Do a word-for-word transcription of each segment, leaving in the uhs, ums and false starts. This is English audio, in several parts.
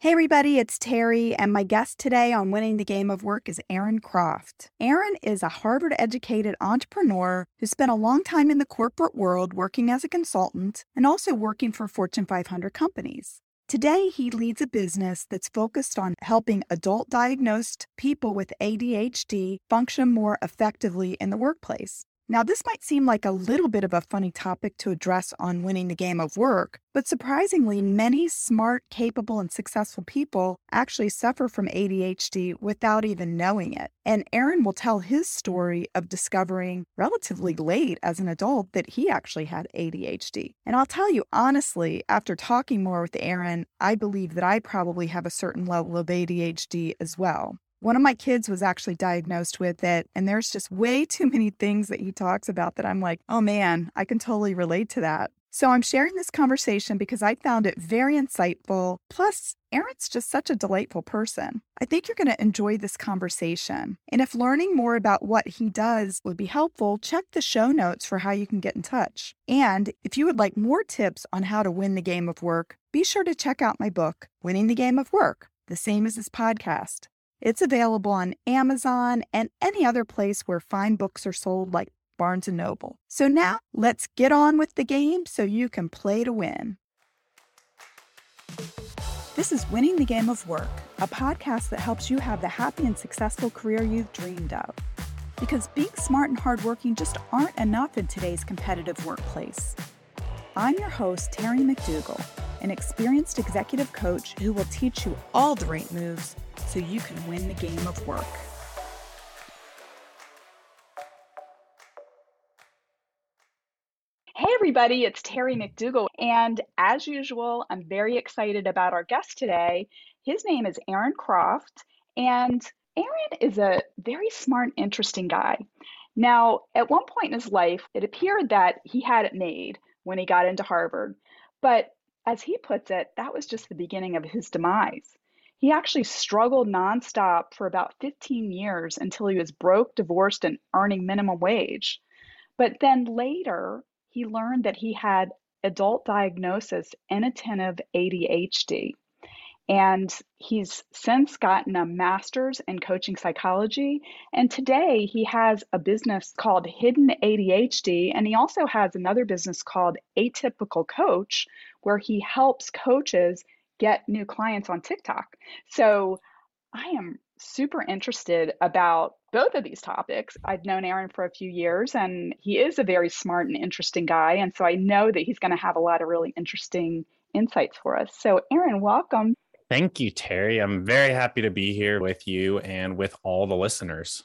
Hey everybody, it's Terry, and my guest today on Winning the Game of Work is Aaron Croft. Aaron is a Harvard-educated entrepreneur who spent a long time in the corporate world working as a consultant and also working for Fortune five hundred companies. Today, he leads a business that's focused on helping adult-diagnosed people with A D H D function more effectively in the workplace. Now, this might seem like a little bit of a funny topic to address on Winning the Game of Work, but surprisingly, many smart, capable, and successful people actually suffer from A D H D without even knowing it. And Aaron will tell his story of discovering relatively late as an adult that he actually had A D H D. And I'll tell you honestly, after talking more with Aaron, I believe that I probably have a certain level of A D H D as well. One of my kids was actually diagnosed with it, and there's just way too many things that he talks about that I'm like, oh man, I can totally relate to that. So I'm sharing this conversation because I found it very insightful. Plus, Aaron's just such a delightful person. I think you're going to enjoy this conversation. And if learning more about what he does would be helpful, check the show notes for how you can get in touch. And if you would like more tips on how to win the game of work, be sure to check out my book, Winning the Game of Work, the same as this podcast. It's available on Amazon and any other place where fine books are sold like Barnes and Noble. So now let's get on with the game so you can play to win. This is Winning the Game of Work, a podcast that helps you have the happy and successful career you've dreamed of. Because being smart and hardworking just aren't enough in today's competitive workplace. I'm your host, Terry McDougall, an experienced executive coach who will teach you all the right moves so you can win the game of work. Hey everybody, it's Terry McDougall, and as usual, I'm very excited about our guest today. His name is Aaron Croft, and Aaron is a very smart, interesting guy. Now, at one point in his life, it appeared that he had it made when he got into Harvard, but as he puts it, that was just the beginning of his demise. He actually struggled nonstop for about fifteen years until he was broke, divorced, and earning minimum wage. But then later, he learned that he had adult diagnosis inattentive A D H D. And he's since gotten a master's in coaching psychology. And today he has a business called Hidden A D H D. And he also has another business called Atypical Coach, where he helps coaches get new clients on TikTok. So I am super interested about both of these topics. I've known Aaron for a few years, and he is a very smart and interesting guy. And so I know that he's going to have a lot of really interesting insights for us. So Aaron, welcome. Thank you, Terry. I'm very happy to be here with you and with all the listeners.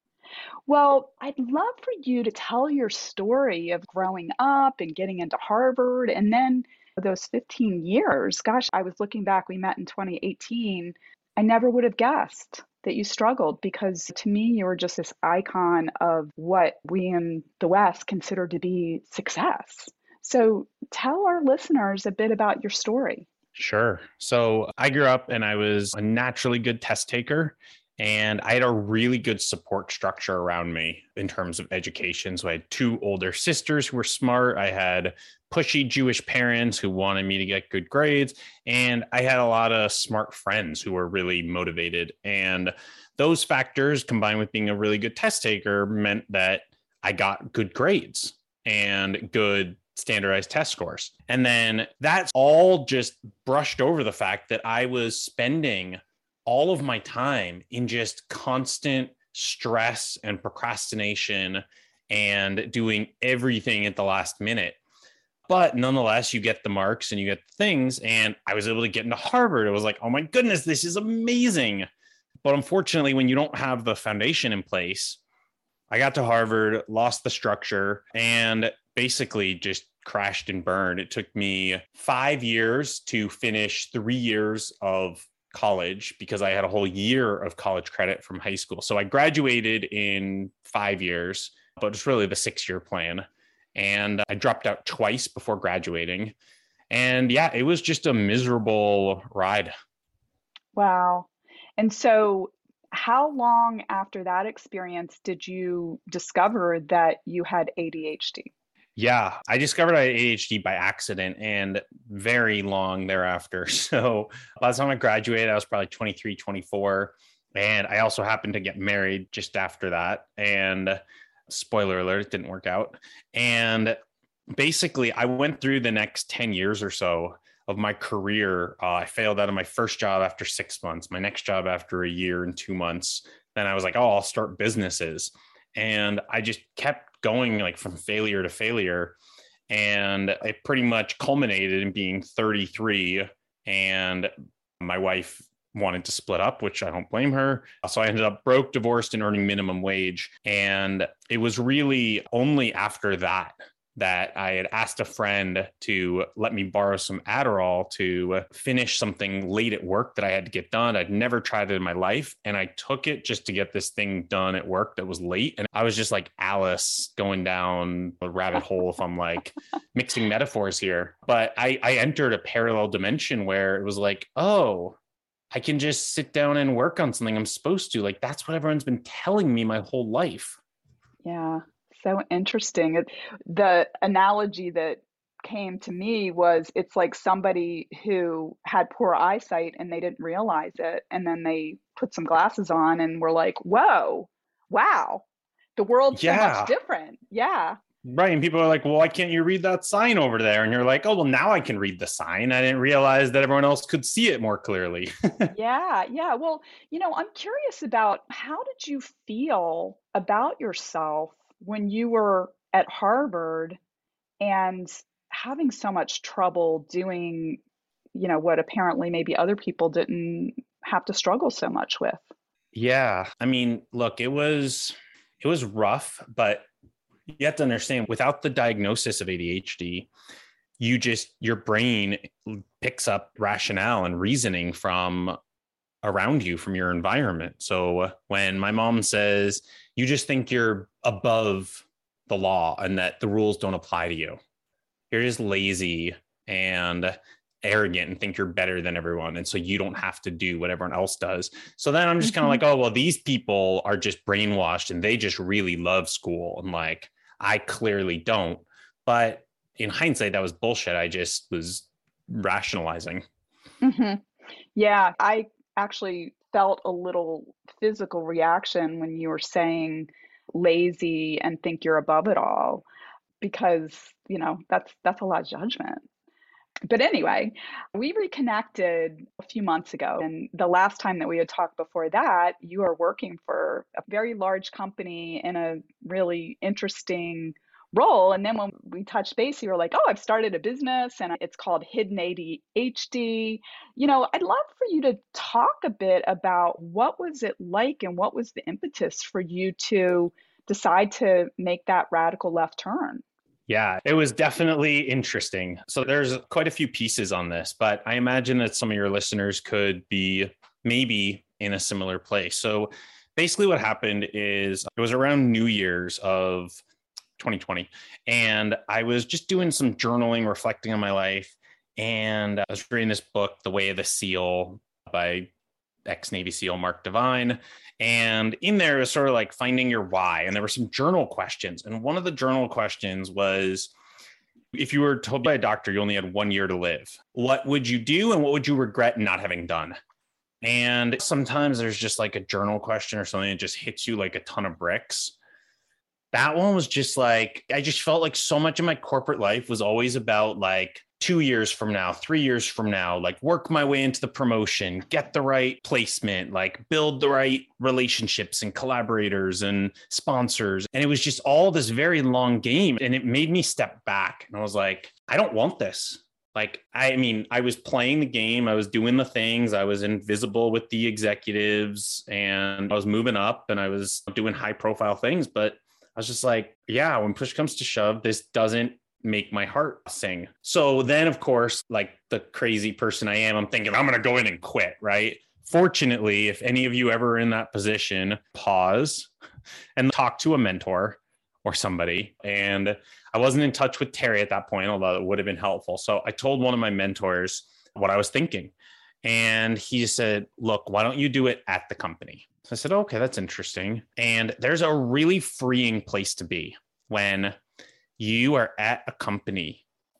Well, I'd love for you to tell your story of growing up and getting into Harvard and then those fifteen years. Gosh, I was looking back, we met in twenty eighteen. I never would have guessed that you struggled because to me, you were just this icon of what we in the West consider to be success. So tell our listeners a bit about your story. Sure. So I grew up and I was a naturally good test taker, and I had a really good support structure around me in terms of education. So I had two older sisters who were smart. I had pushy Jewish parents who wanted me to get good grades. And I had a lot of smart friends who were really motivated. And those factors combined with being a really good test taker meant that I got good grades and good standardized test scores. And then that's all just brushed over the fact that I was spending all of my time in just constant stress and procrastination and doing everything at the last minute. But nonetheless, you get the marks and you get the things. And I was able to get into Harvard. It was like, oh my goodness, this is amazing. But unfortunately, when you don't have the foundation in place, I got to Harvard, lost the structure, and basically just crashed and burned. It took me five years to finish three years of college because I had a whole year of college credit from high school. So I graduated in five years, but it's really the six-year plan. And I dropped out twice before graduating. And yeah, it was just a miserable ride. Wow. And so how long after that experience did you discover that you had A D H D? Yeah, I discovered I had A D H D by accident and very long thereafter. So by the time I graduated, I was probably twenty-three, twenty-four. And I also happened to get married just after that. And spoiler alert, it didn't work out. And basically, I went through the next ten years or so of my career. Uh, I failed out of my first job after six months, my next job after a year and two months. Then I was like, oh, I'll start businesses. And I just kept going like from failure to failure. And it pretty much culminated in being thirty-three. And my wife wanted to split up, which I don't blame her. So I ended up broke, divorced, and earning minimum wage. And it was really only after that that I had asked a friend to let me borrow some Adderall to finish something late at work that I had to get done. I'd never tried it in my life. And I took it just to get this thing done at work that was late. And I was just like Alice going down a rabbit hole if I'm like mixing metaphors here. But I, I entered a parallel dimension where it was like, oh, I can just sit down and work on something I'm supposed to. Like, that's what everyone's been telling me my whole life. Yeah, so interesting. It, the analogy that came to me was it's like somebody who had poor eyesight and they didn't realize it. And then they put some glasses on and were like, whoa, wow, the world's so Yeah. much different. Yeah. Right. And people are like, well, why can't you read that sign over there? And you're like, oh, well, now I can read the sign. I didn't realize that everyone else could see it more clearly. Yeah, yeah. Well, you know, I'm curious about how did you feel about yourself when you were at Harvard and having so much trouble doing, you know, what apparently maybe other people didn't have to struggle so much with? Yeah. I mean, look, it was it was rough, but you have to understand without the diagnosis of A D H D, you just your brain picks up rationale and reasoning from around you, from your environment. So when my mom says you just think you're above the law and that the rules don't apply to you, you're just lazy and arrogant and think you're better than everyone. And so you don't have to do what everyone else does. So then I'm just kind of like, oh, well, these people are just brainwashed and they just really love school. And like, I clearly don't. But in hindsight, that was bullshit. I just was rationalizing. Mm-hmm. Yeah, I actually felt a little physical reaction when you were saying lazy and think you're above it all, because, you know, that's that's a lot of judgment. But anyway, we reconnected a few months ago. And the last time that we had talked before that, you are working for a very large company in a really interesting role. And then when we touched base, you were like, oh, I've started a business and it's called Hidden A D H D. You know, I'd love for you to talk a bit about what was it like and what was the impetus for you to decide to make that radical left turn? Yeah, it was definitely interesting. So there's quite a few pieces on this, but I imagine that some of your listeners could be maybe in a similar place. So basically what happened is it was around New Year's of twenty twenty, and I was just doing some journaling, reflecting on my life, and I was reading this book, The Way of the Seal by ex-Navy SEAL Mark Divine. And in there, it was sort of like finding your why. And there were some journal questions. And one of the journal questions was, if you were told by a doctor you only had one year to live, what would you do and what would you regret not having done? And sometimes there's just like a journal question or something that just hits you like a ton of bricks. That one was just like, I just felt like so much of my corporate life was always about like, two years from now, three years from now, like work my way into the promotion, get the right placement, like build the right relationships and collaborators and sponsors. And it was just all this very long game. And it made me step back. And I was like, I don't want this. Like, I mean, I was playing the game. I was doing the things. I was invisible with the executives and I was moving up and I was doing high profile things. But I was just like, yeah, when push comes to shove, this doesn't make my heart sing. So then, of course, like the crazy person I am, I'm thinking I'm going to go in and quit, right? Fortunately, if any of you ever are in that position, pause and talk to a mentor or somebody. And I wasn't in touch with Terry at that point, although it would have been helpful. So I told one of my mentors what I was thinking. And he said, look, why don't you do it at the company? So I said, okay, that's interesting. And there's a really freeing place to be when you are at a company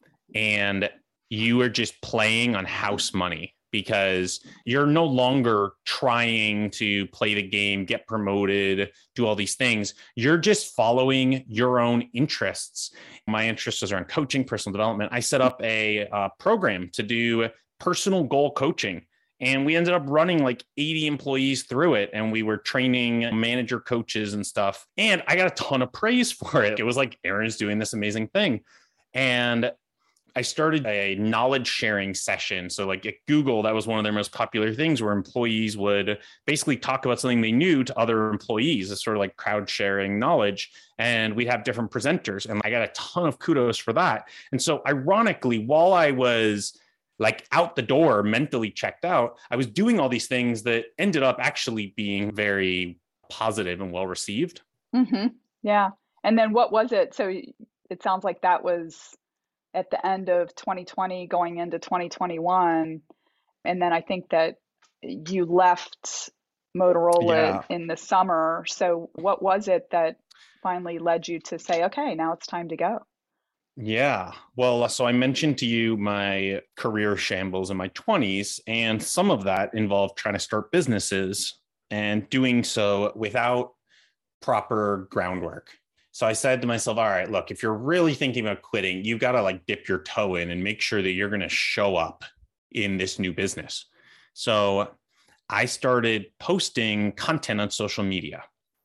and you are just playing on house money because you're no longer trying to play the game, get promoted, do all these things. You're just following your own interests. My interests are around coaching, personal development. I set up a uh, program to do personal goal coaching. And we ended up running like eighty employees through it. And we were training manager coaches and stuff. And I got a ton of praise for it. It was like, Aaron's doing this amazing thing. And I started a knowledge sharing session. So like at Google, that was one of their most popular things where employees would basically talk about something they knew to other employees. It's sort of like crowd sharing knowledge. And we'd have different presenters. And I got a ton of kudos for that. And so ironically, while I was like out the door, mentally checked out, I was doing all these things that ended up actually being very positive and well received. Mm-hmm. Yeah. And then what was it? So it sounds like that was at the end of twenty twenty going into twenty twenty-one. And then I think that you left Motorola yeah. in the summer. So what was it that finally led you to say, okay, now it's time to go? Yeah. Well, so I mentioned to you my career shambles in my twenties, and some of that involved trying to start businesses and doing so without proper groundwork. So I said to myself, all right, look, if you're really thinking about quitting, you've got to like dip your toe in and make sure that you're going to show up in this new business. So I started posting content on social media.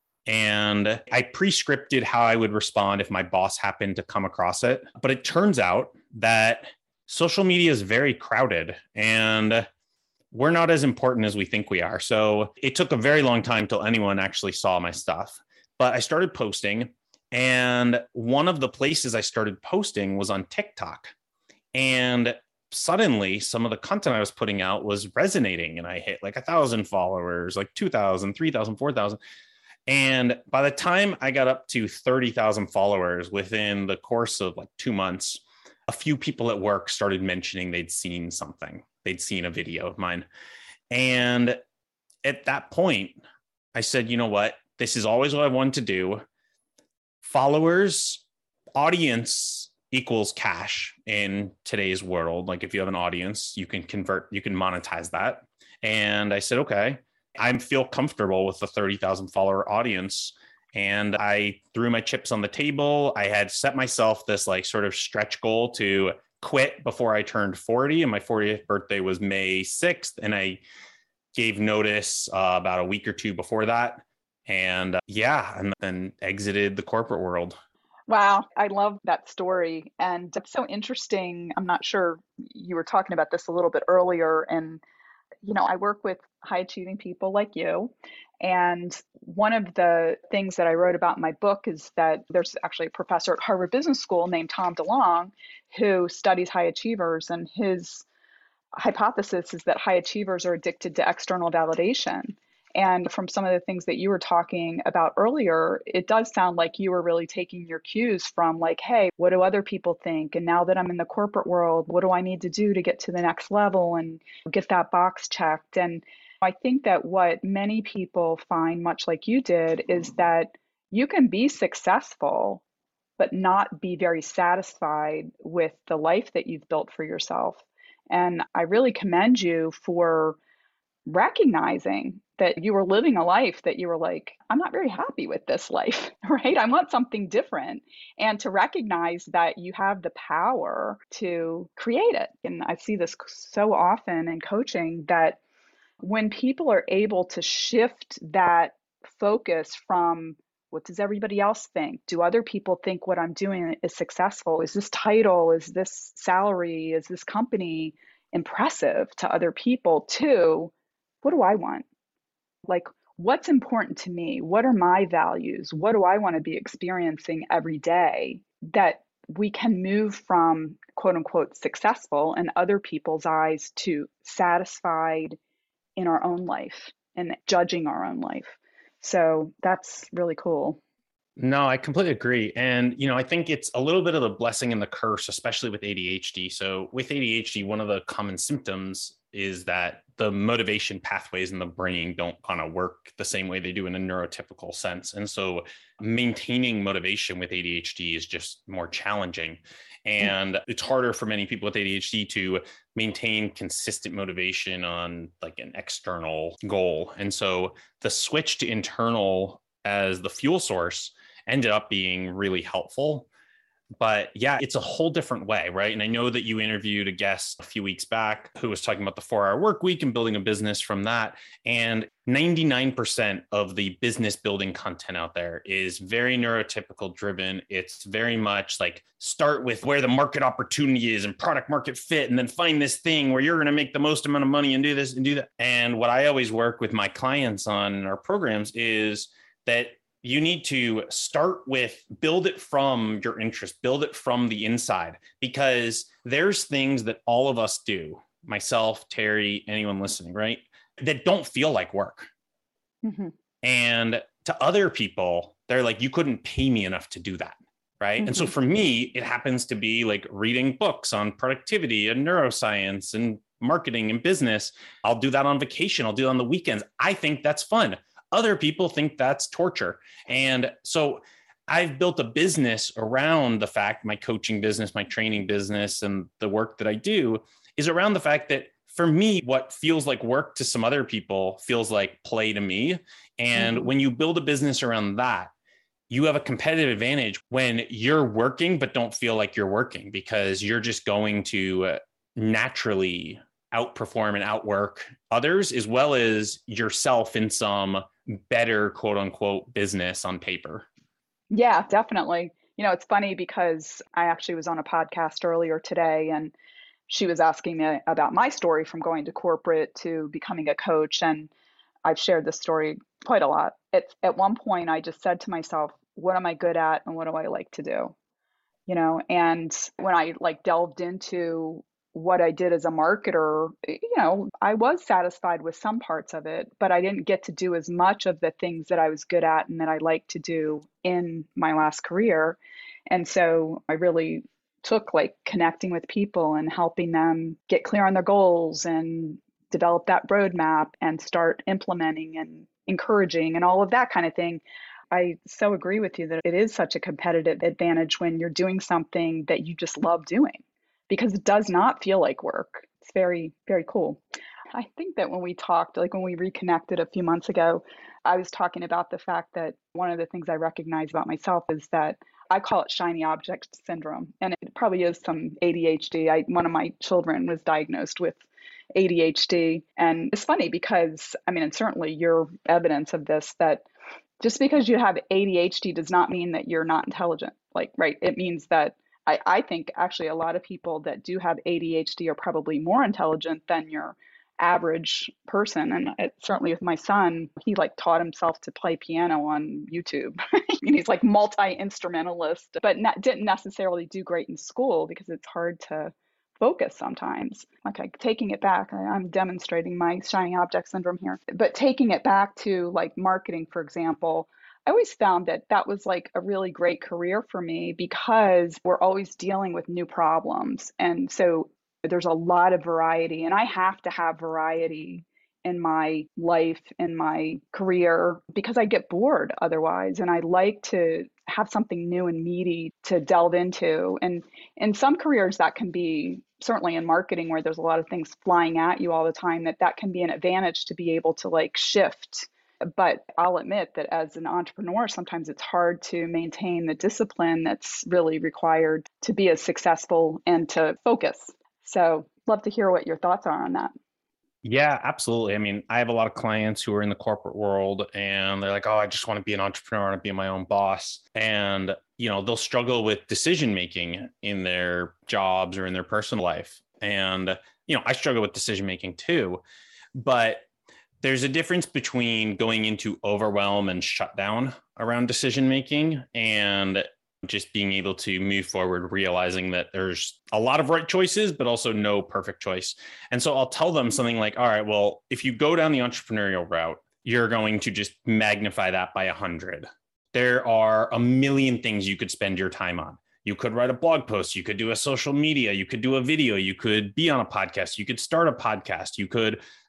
And I pre-scripted how I would respond if my boss happened to come across it. But it turns out that social media is very crowded and we're not as important as we think we are. So it took a very long time till anyone actually saw my stuff. But I started posting, and one of the places I started posting was on TikTok. And suddenly some of the content I was putting out was resonating, and I hit like a thousand followers, like two thousand, three thousand, four thousand. And by the time I got up to thirty thousand followers within the course of like two months, a few people at work started mentioning they'd seen something. They'd seen a video of mine. And at that point, I said, you know what? This is always what I wanted to do. Followers, audience equals cash in today's world. Like if you have an audience, you can convert, you can monetize that. And I said, okay. I feel comfortable with the thirty thousand follower audience. And I threw my chips on the table. I had set myself this like sort of stretch goal to quit before I turned forty. And my fortieth birthday was May sixth. And I gave notice uh, about a week or two before that. And uh, yeah, and then exited the corporate world. Wow. I love that story. And it's so interesting. I'm not sure you were talking about this a little bit earlier. And you know, I work with high achieving people like you. And one of the things that I wrote about in my book is that there's actually a professor at Harvard Business School named Tom DeLonge who studies high achievers. And his hypothesis is that high achievers are addicted to external validation. And from some of the things that you were talking about earlier, it does sound like you were really taking your cues from like, hey, what do other people think? And now that I'm in the corporate world, what do I need to do to get to the next level and get that box checked? And I think that what many people find, much like you did, is that you can be successful, but not be very satisfied with the life that you've built for yourself. And I really commend you for recognizing that you were living a life that you were like, I'm not very happy with this life, right? I want something different. And to recognize that you have the power to create it. And I see this so often in coaching that when people are able to shift that focus from what does everybody else think? Do other people think what I'm doing is successful? Is this title, is this salary, is this company impressive to other people? To what do I want? Like, what's important to me? What are my values? What do I want to be experiencing every day? That we can move from quote unquote successful in other people's eyes to satisfied in our own life and judging our own life. So that's really cool. No, I completely agree. And, you know, I think it's a little bit of the blessing and the curse, especially with A D H D. So with A D H D, one of the common symptoms is that the motivation pathways in the brain don't kind of work the same way they do in a neurotypical sense. And so maintaining motivation with A D H D is just more challenging. And it's harder for many people with A D H D to maintain consistent motivation on like an external goal. And so the switch to internal as the fuel source ended up being really helpful. But yeah, it's a whole different way, right? And I know that you interviewed a guest a few weeks back who was talking about the four-hour work week and building a business from that. And ninety-nine percent of the business building content out there is very neurotypical driven. It's very much like start with where the market opportunity is and product market fit, and then find this thing where you're going to make the most amount of money and do this and do that. And what I always work with my clients on in our programs is that you need to start with build it from your interest, build it from the inside, because there's things that all of us do, myself, Terry, anyone listening, right, that don't feel like work. Mm-hmm. And to other people, they're like, you couldn't pay me enough to do that. Right. Mm-hmm. And so for me, it happens to be like reading books on productivity and neuroscience and marketing and business. I'll do that on vacation. I'll do it on the weekends. I think that's fun. Other people think that's torture. And so I've built a business around the fact, my coaching business, my training business, and the work that I do is around the fact that for me, what feels like work to some other people feels like play to me. And mm-hmm. when you build a business around that, you have a competitive advantage when you're working, but don't feel like you're working, because you're just going to naturally outperform and outwork others, as well as yourself in some better quote unquote business on paper. Yeah, definitely. You know, it's funny because I actually was on a podcast earlier today, and she was asking me about my story from going to corporate to becoming a coach. And I've shared this story quite a lot. At, at one point, I just said to myself, what am I good at and what do I like to do? You know, and when I like delved into what I did as a marketer, you know, I was satisfied with some parts of it, but I didn't get to do as much of the things that I was good at and that I like to do in my last career. And so I really took like connecting with people and helping them get clear on their goals and develop that roadmap and start implementing and encouraging and all of that kind of thing. I so agree with you that it is such a competitive advantage when you're doing something that you just love doing, because it does not feel like work. It's very, very cool. I think that when we talked, like when we reconnected a few months ago, I was talking about the fact that one of the things I recognize about myself is that I call it shiny object syndrome. And it probably is some A D H D. I, one of my children was diagnosed with A D H D. And it's funny because, I mean, and certainly you're evidence of this, that just because you have A D H D does not mean that you're not intelligent. Like, right, it means that I, I think actually a lot of people that do have A D H D are probably more intelligent than your average person. And it, certainly with my son, he like taught himself to play piano on YouTube. And he's like multi-instrumentalist, but not, didn't necessarily do great in school because it's hard to focus sometimes. Okay, taking it back, I, I'm demonstrating my shiny object syndrome here, but taking it back to like marketing, for example, I always found that that was like a really great career for me because we're always dealing with new problems. And so there's a lot of variety, and I have to have variety in my life, in my career, because I get bored otherwise. And I like to have something new and meaty to delve into. And in some careers that can be, certainly in marketing where there's a lot of things flying at you all the time, that that can be an advantage to be able to like shift. But I'll admit that as an entrepreneur, sometimes it's hard to maintain the discipline that's really required to be as successful and to focus. So love to hear what your thoughts are on that. Yeah, absolutely. I mean, I have a lot of clients who are in the corporate world and they're like, oh, I just want to be an entrepreneur and be my own boss. And, you know, they'll struggle with decision-making in their jobs or in their personal life. And, you know, I struggle with decision-making too, but there's a difference between going into overwhelm and shutdown around decision-making and just being able to move forward, realizing that there's a lot of right choices, but also no perfect choice. And so I'll tell them something like, all right, well, if you go down the entrepreneurial route, you're going to just magnify that by a hundred. There are a million things you could spend your time on. You could write a blog post, you could do a social media, you could do a video, you could be on a podcast, you could start a podcast, you could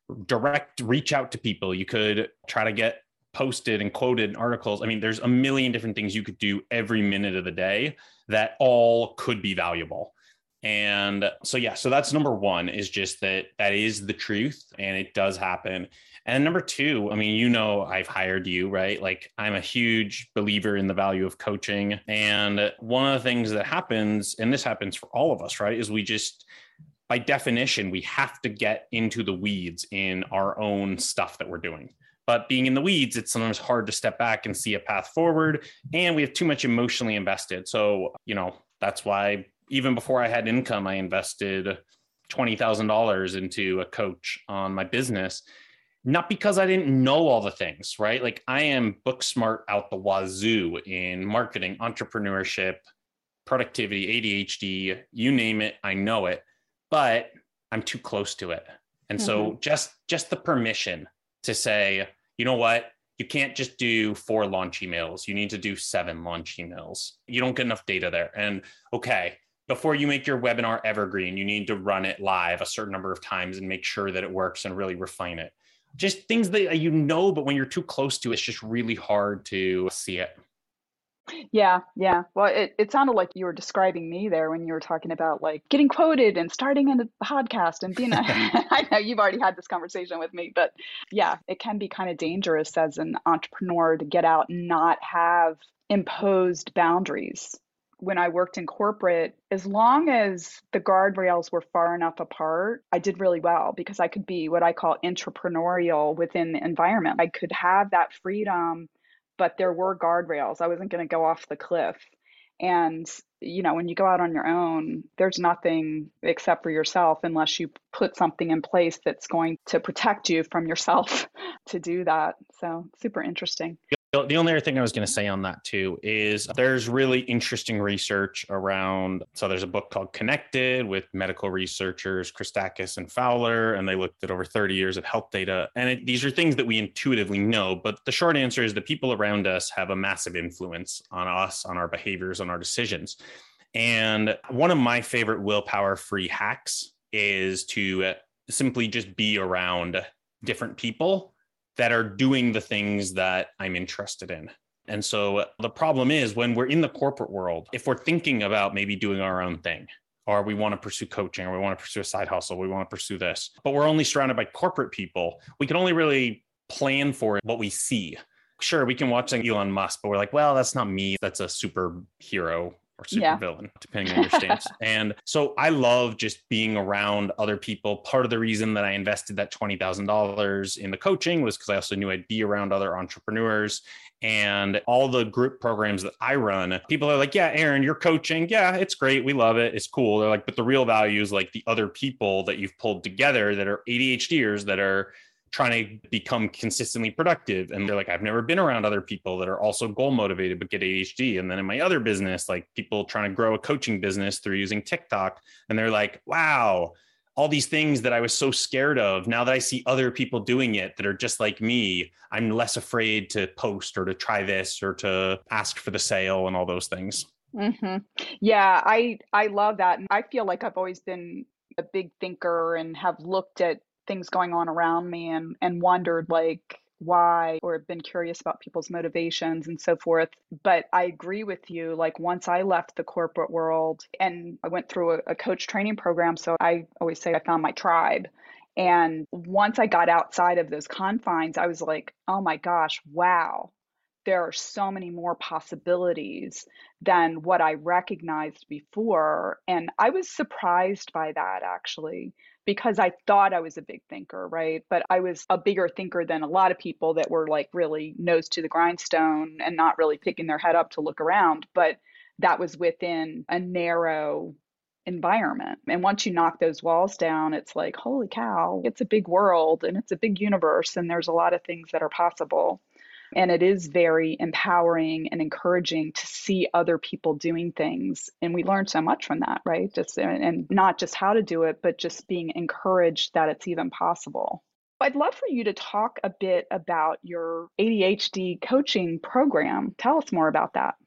direct reach out to people. You could try to get posted and quoted in articles. I mean, there's a million different things you could do every minute of the day that all could be valuable. And so, yeah, so that's number one, is just that that is the truth and it does happen. And number two, I mean, you know, I've hired you, right? Like, I'm a huge believer in the value of coaching. And one of the things that happens, and this happens for all of us, right, is we just, by definition, we have to get into the weeds in our own stuff that we're doing. But being in the weeds, it's sometimes hard to step back and see a path forward. And we have too much emotionally invested. So, you know, that's why even before I had income, I invested twenty thousand dollars into a coach on my business. Not because I didn't know all the things, right? Like, I am book smart out the wazoo in marketing, entrepreneurship, productivity, A D H D, you name it, I know it, but I'm too close to it. And mm-hmm. so just, just the permission to say, you know what, you can't just do four launch emails. You need to do seven launch emails. You don't get enough data there. And okay, before you make your webinar evergreen, you need to run it live a certain number of times and make sure that it works and really refine it. Just things that you know, but when you're too close to it, it's just really hard to see it. Yeah, yeah. Well, it, it sounded like you were describing me there when you were talking about like getting quoted and starting a podcast and being a, I know you've already had this conversation with me, but yeah, it can be kind of dangerous as an entrepreneur to get out and not have imposed boundaries. When I worked in corporate, as long as the guardrails were far enough apart, I did really well because I could be what I call entrepreneurial within the environment. I could have that freedom, but there were guardrails. I wasn't going to go off the cliff. And, you know, when you go out on your own, there's nothing except for yourself unless you put something in place that's going to protect you from yourself to do that. So super interesting. The only other thing I was going to say on that too is there's really interesting research around. So there's a book called Connected with medical researchers, Christakis and Fowler, and they looked at over thirty years of health data. And it, these are things that we intuitively know, but the short answer is the people around us have a massive influence on us, on our behaviors, on our decisions. And one of my favorite willpower free hacks is to simply just be around different people that are doing the things that I'm interested in. And so the problem is when we're in the corporate world, if we're thinking about maybe doing our own thing, or we want to pursue coaching, or we want to pursue a side hustle, we want to pursue this, but we're only surrounded by corporate people, we can only really plan for what we see. Sure, we can watch like Elon Musk, but we're like, well, that's not me. That's a superhero or super yeah. villain, depending on your stance. And so I love just being around other people. Part of the reason that I invested that twenty thousand dollars in the coaching was because I also knew I'd be around other entrepreneurs. And all the group programs that I run, people are like, yeah, Aaron, you're coaching. Yeah, it's great. We love it. It's cool. They're like, but the real value is like the other people that you've pulled together that are ADHDers that are trying to become consistently productive. And they're like, I've never been around other people that are also goal motivated, but get A D H D. And then in my other business, like people trying to grow a coaching business through using TikTok. And they're like, wow, all these things that I was so scared of. Now that I see other people doing it that are just like me, I'm less afraid to post or to try this or to ask for the sale and all those things. Mm-hmm. Yeah, I, I love that. And I feel like I've always been a big thinker and have looked at things going on around me and, and wondered like why, or been curious about people's motivations and so forth. But I agree with you. Like once I left the corporate world and I went through a, a coach training program. So I always say I found my tribe. And once I got outside of those confines, I was like, oh my gosh, wow. There are so many more possibilities than what I recognized before. And I was surprised by that actually, because I thought I was a big thinker, right? But I was a bigger thinker than a lot of people that were like really nose to the grindstone and not really picking their head up to look around. But that was within a narrow environment. And once you knock those walls down, it's like, holy cow, it's a big world and it's a big universe. And there's a lot of things that are possible. And it is very empowering and encouraging to see other people doing things. And we learn so much from that, right? Just and not just how to do it, but just being encouraged that it's even possible. I'd love for you to talk a bit about your A D H D coaching program. Tell us more about that.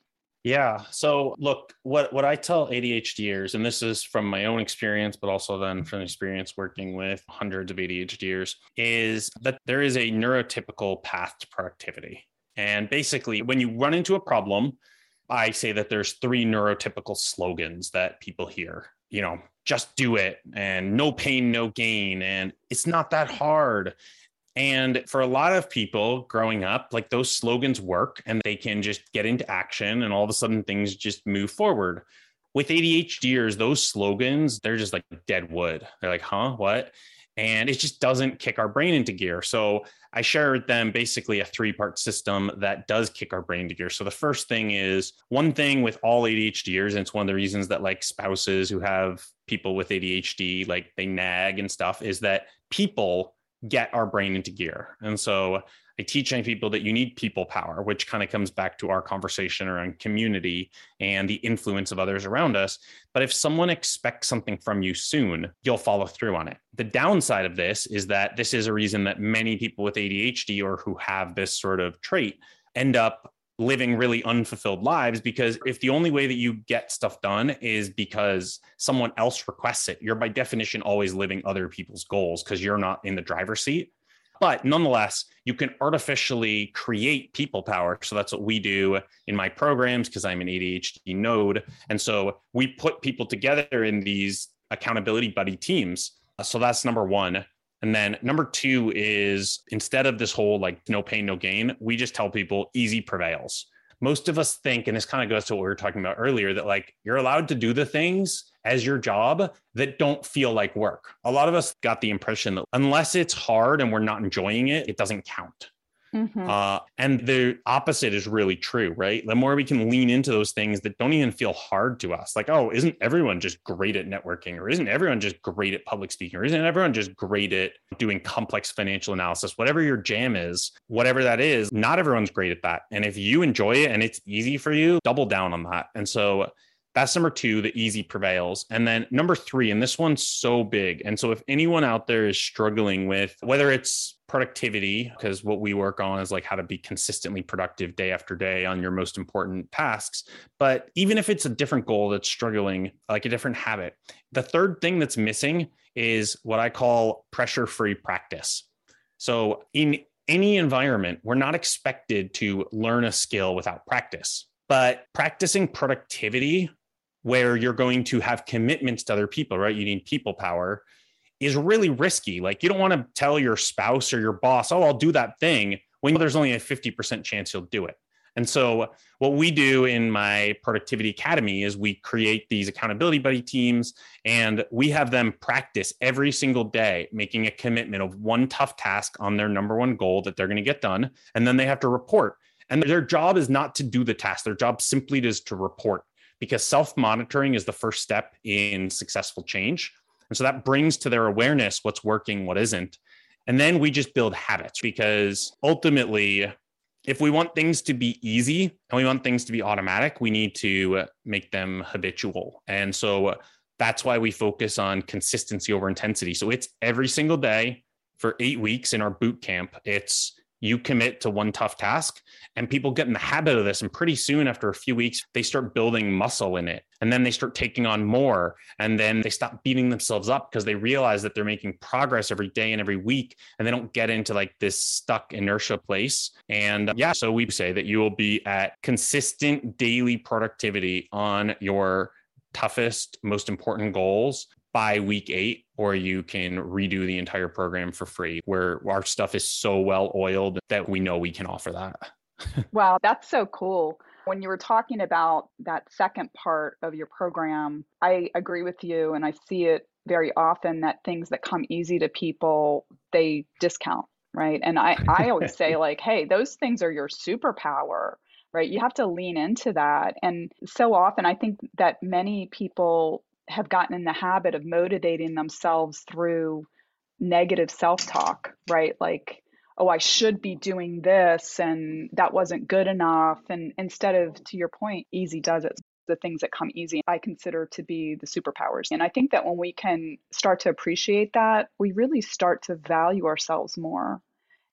Yeah. So look, what what I tell ADHDers, and this is from my own experience, but also then from experience working with hundreds of ADHDers, is that there is a neurotypical path to productivity. And basically, when you run into a problem, I say that there's three neurotypical slogans that people hear. You know, just do it, and no pain, no gain, and it's not that hard. And for a lot of people growing up, like those slogans work and they can just get into action and all of a sudden things just move forward. With ADHDers, those slogans, they're just like dead wood. They're like, huh, what? And it just doesn't kick our brain into gear. So I share with them basically a three part system that does kick our brain into gear. So the first thing is one thing with all ADHDers, and it's one of the reasons that like spouses who have people with A D H D, like they nag and stuff, is that people get our brain into gear. And so I teach young people that you need people power, which kind of comes back to our conversation around community and the influence of others around us. But if someone expects something from you soon, you'll follow through on it. The downside of this is that this is a reason that many people with A D H D or who have this sort of trait end up living really unfulfilled lives, because if the only way that you get stuff done is because someone else requests it, you're by definition always living other people's goals because you're not in the driver's seat. But nonetheless, you can artificially create people power. So that's what we do in my programs because I'm an A D H D node. And so we put people together in these accountability buddy teams. So that's number one. And then number two is instead of this whole like no pain, no gain, we just tell people easy prevails. Most of us think, and this kind of goes to what we were talking about earlier, that like you're allowed to do the things as your job that don't feel like work. A lot of us got the impression that unless it's hard and we're not enjoying it, it doesn't count. Mm-hmm. Uh, and the opposite is really true, right? The more we can lean into those things that don't even feel hard to us, like, oh, isn't everyone just great at networking? Or isn't everyone just great at public speaking? Or isn't everyone just great at doing complex financial analysis? Whatever your jam is, whatever that is, not everyone's great at that. And if you enjoy it and it's easy for you, double down on that. And so that's number two, the easy prevails. And then number three, and this one's so big. And so if anyone out there is struggling with whether it's productivity, because what we work on is like how to be consistently productive day after day on your most important tasks. But even if it's a different goal that's struggling, like a different habit, the third thing that's missing is what I call pressure-free practice. So in any environment, we're not expected to learn a skill without practice, but practicing productivity where you're going to have commitments to other people, right? You need people power, is really risky. Like you don't want to tell your spouse or your boss, oh, I'll do that thing, when there's only a fifty percent chance you'll do it. And so what we do in my Productivity Academy is we create these accountability buddy teams and we have them practice every single day, making a commitment of one tough task on their number one goal that they're going to get done. And then they have to report. And their job is not to do the task. Their job simply is to report, because self-monitoring is the first step in successful change. And so that brings to their awareness what's working, what isn't. And then we just build habits, because ultimately, if we want things to be easy and we want things to be automatic, we need to make them habitual. And so that's why we focus on consistency over intensity. So it's every single day for eight weeks in our boot camp. It's you commit to one tough task and people get in the habit of this. And pretty soon after a few weeks, they start building muscle in it. And then they start taking on more. And then they stop beating themselves up because they realize that they're making progress every day and every week. And they don't get into like this stuck inertia place. And yeah, so we say that you will be at consistent daily productivity on your toughest, most important goals by week eight, or you can redo the entire program for free, where our stuff is so well oiled that we know we can offer that. Wow, that's so cool. When you were talking about that second part of your program, I agree with you. And I see it very often that things that come easy to people, they discount, right? And I, I always say like, hey, those things are your superpower, right? You have to lean into that. And so often I think that many people have gotten in the habit of motivating themselves through negative self-talk, right? Like, oh, I should be doing this and that wasn't good enough. And instead of, to your point, easy does it. The things that come easy, I consider to be the superpowers. And I think that when we can start to appreciate that, we really start to value ourselves more.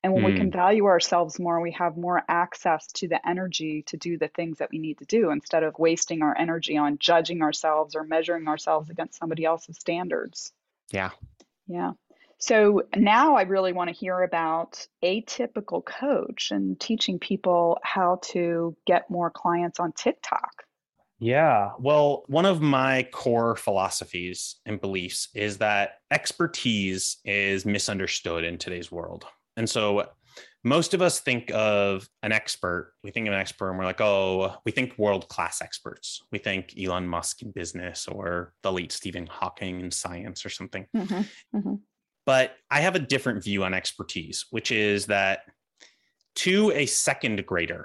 And when we can Mm, value ourselves more, we have more access to the energy to do the things that we need to do instead of wasting our energy on judging ourselves or measuring ourselves against somebody else's standards. yeah. Yeah. So now I really want to hear about Atypical Coach and teaching people how to get more clients on TikTok. Yeah. Well, one of my core philosophies and beliefs is that expertise is misunderstood in today's world. And so most of us think of an expert, we think of an expert and we're like, oh, we think world-class experts. We think Elon Musk in business or the late Stephen Hawking in science or something. Mm-hmm. Mm-hmm. But I have a different view on expertise, which is that to a second grader,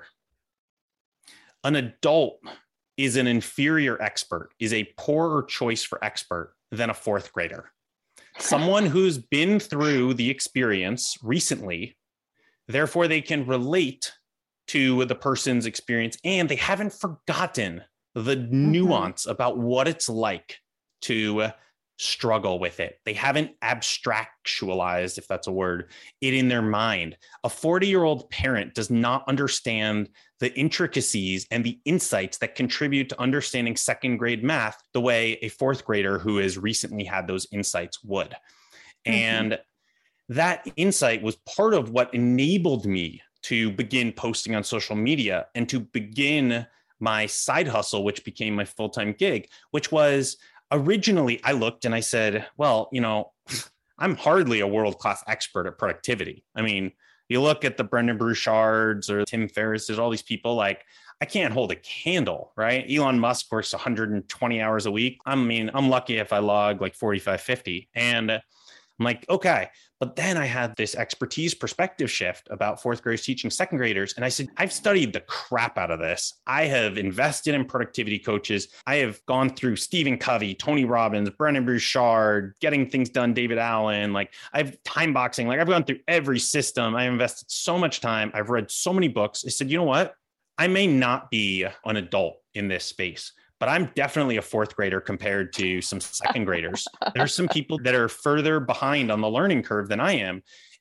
an adult is an inferior expert, is a poorer choice for expert than a fourth grader. Someone who's been through the experience recently, therefore they can relate to the person's experience and they haven't forgotten the nuance mm-hmm. about what it's like to struggle with it. They haven't abstractualized, if that's a word, it in their mind. A forty-year-old parent does not understand the intricacies and the insights that contribute to understanding second grade math the way a fourth grader who has recently had those insights would. Mm-hmm. And that insight was part of what enabled me to begin posting on social media and to begin my side hustle, which became my full-time gig, which was originally I looked and I said, well, you know, I'm hardly a world-class expert at productivity. I mean, you look at the Brendan Burchards or Tim Ferriss, there's all these people like, I can't hold a candle, right? Elon Musk works one hundred twenty hours a week. I mean, I'm lucky if I log like forty-five, fifty. And I'm like, okay. But then I had this expertise perspective shift about fourth graders teaching second graders. And I said, I've studied the crap out of this. I have invested in productivity coaches. I have gone through Stephen Covey, Tony Robbins, Brendan Burchard, Getting Things Done, David Allen. Like I've time boxing, like I've gone through every system. I invested so much time. I've read so many books. I said, you know what? I may not be an adult in this space, but I'm definitely a fourth grader compared to some second graders. There's some people that are further behind on the learning curve than I am.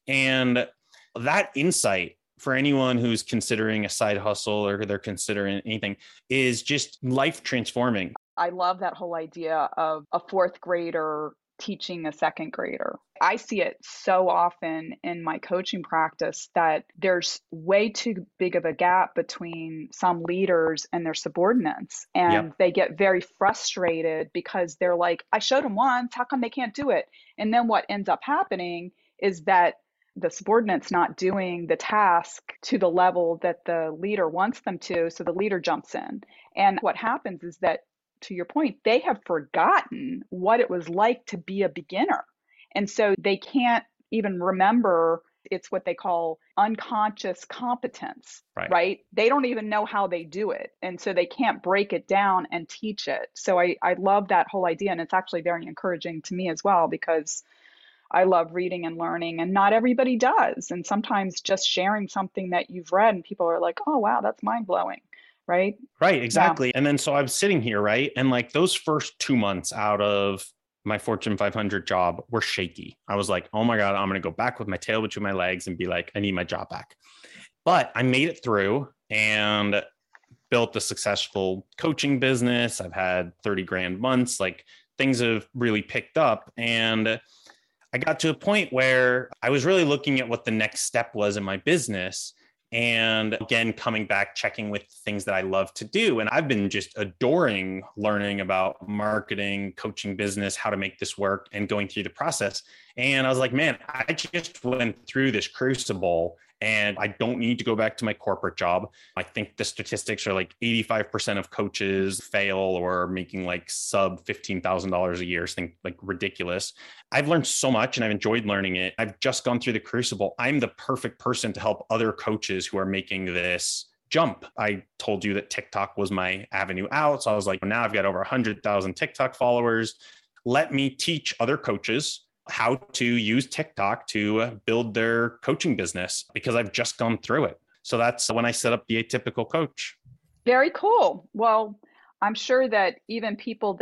And that insight for anyone who's considering a side hustle or they're considering anything is just life transforming. I love that whole idea of a fourth grader teaching a second grader. I see it so often in my coaching practice that there's way too big of a gap between some leaders and their subordinates. And yep. they get very frustrated because they're like, I showed them once, how come they can't do it? And then what ends up happening is that the subordinate's not doing the task to the level that the leader wants them to. So the leader jumps in. And what happens is that, to your point, they have forgotten what it was like to be a beginner. And so they can't even remember. It's what they call unconscious competence, right. right? They don't even know how they do it. And so they can't break it down and teach it. So I, I love that whole idea. And it's actually very encouraging to me as well, because I love reading and learning, and not everybody does. And sometimes just sharing something that you've read and people are like, oh, wow, that's mind blowing. Right. Right. Exactly. Yeah. And then so I'm sitting here, right. And like those first two months out of my Fortune five hundred job were shaky. I was like, oh my God, I'm going to go back with my tail between my legs and be like, I need my job back. But I made it through and built a successful coaching business. I've had thirty grand months, like things have really picked up. And I got to a point where I was really looking at what the next step was in my business. And again, coming back, checking with things that I love to do. And I've been just adoring learning about marketing, coaching business, how to make this work, and going through the process. And I was like, man, I just went through this crucible and I don't need to go back to my corporate job. I think the statistics are like eighty-five percent of coaches fail or are making like sub fifteen thousand dollars a year, something like ridiculous. I've learned so much and I've enjoyed learning it. I've just gone through the crucible. I'm the perfect person to help other coaches who are making this jump. I told you that TikTok was my avenue out. So I was like, now I've got over one hundred thousand TikTok followers. Let me teach other coaches how to use TikTok to build their coaching business, because I've just gone through it. So that's when I set up the Atypical Coach. Very cool. Well, I'm sure that even people that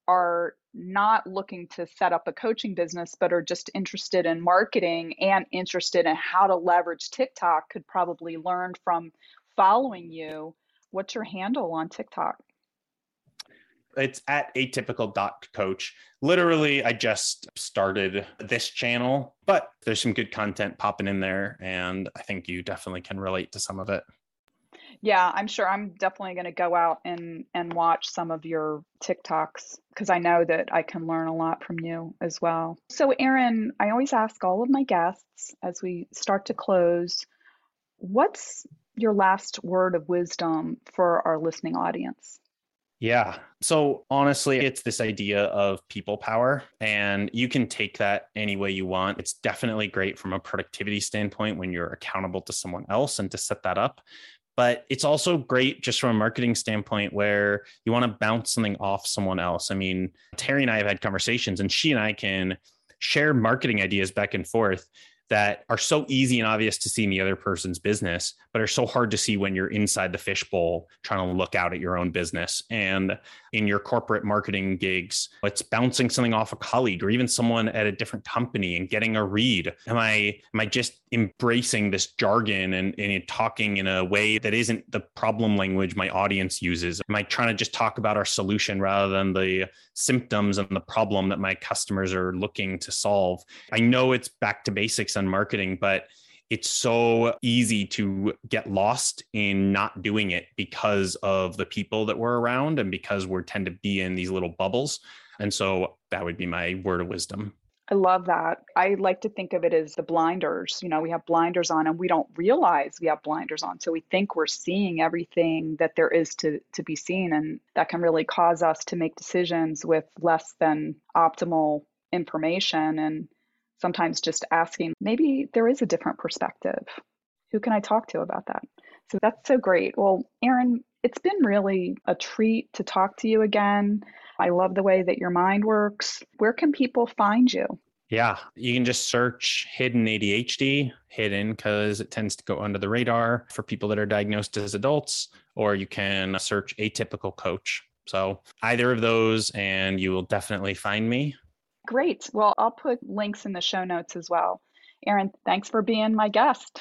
are not looking to set up a coaching business, but are just interested in marketing and interested in how to leverage TikTok could probably learn from following you. What's your handle on TikTok? It's at atypical dot coach. Literally, I just started this channel, but there's some good content popping in there, and I think you definitely can relate to some of it. Yeah, I'm sure I'm definitely going to go out and, and watch some of your TikToks because I know that I can learn a lot from you as well. So, Aaron, I always ask all of my guests as we start to close, what's your last word of wisdom for our listening audience? Yeah. So honestly, it's this idea of people power, and you can take that any way you want. It's definitely great from a productivity standpoint when you're accountable to someone else and to set that up. But it's also great just from a marketing standpoint where you want to bounce something off someone else. I mean, Terry and I have had conversations, and she and I can share marketing ideas back and forth that are so easy and obvious to see in the other person's business, but are so hard to see when you're inside the fishbowl trying to look out at your own business. And in your corporate marketing gigs, it's bouncing something off a colleague or even someone at a different company and getting a read. Am I am I just embracing this jargon and, and talking in a way that isn't the problem language my audience uses? Am I trying to just talk about our solution rather than the symptoms and the problem that my customers are looking to solve? I know it's back to basics on marketing, but it's so easy to get lost in not doing it because of the people that we're around and because we tend to be in these little bubbles. And so that would be my word of wisdom. I love that. I like to think of it as the blinders. You know, we have blinders on and we don't realize we have blinders on. So we think we're seeing everything that there is to, to be seen. And that can really cause us to make decisions with less than optimal information. And sometimes just asking, maybe there is a different perspective. Who can I talk to about that? So that's so great. Well, Aaron, it's been really a treat to talk to you again. I love the way that your mind works. Where can people find you? Yeah, you can just search hidden A D H D, hidden because it tends to go under the radar for people that are diagnosed as adults, or you can search Atypical Coach. So either of those, and you will definitely find me. Great. Well, I'll put links in the show notes as well. Aaron, thanks for being my guest.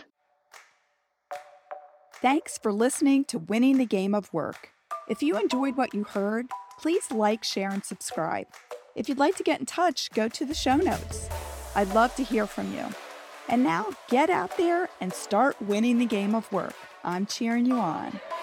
Thanks for listening to Winning the Game of Work. If you enjoyed what you heard, please like, share, and subscribe. If you'd like to get in touch, go to the show notes. I'd love to hear from you. And now get out there and start winning the game of work. I'm cheering you on.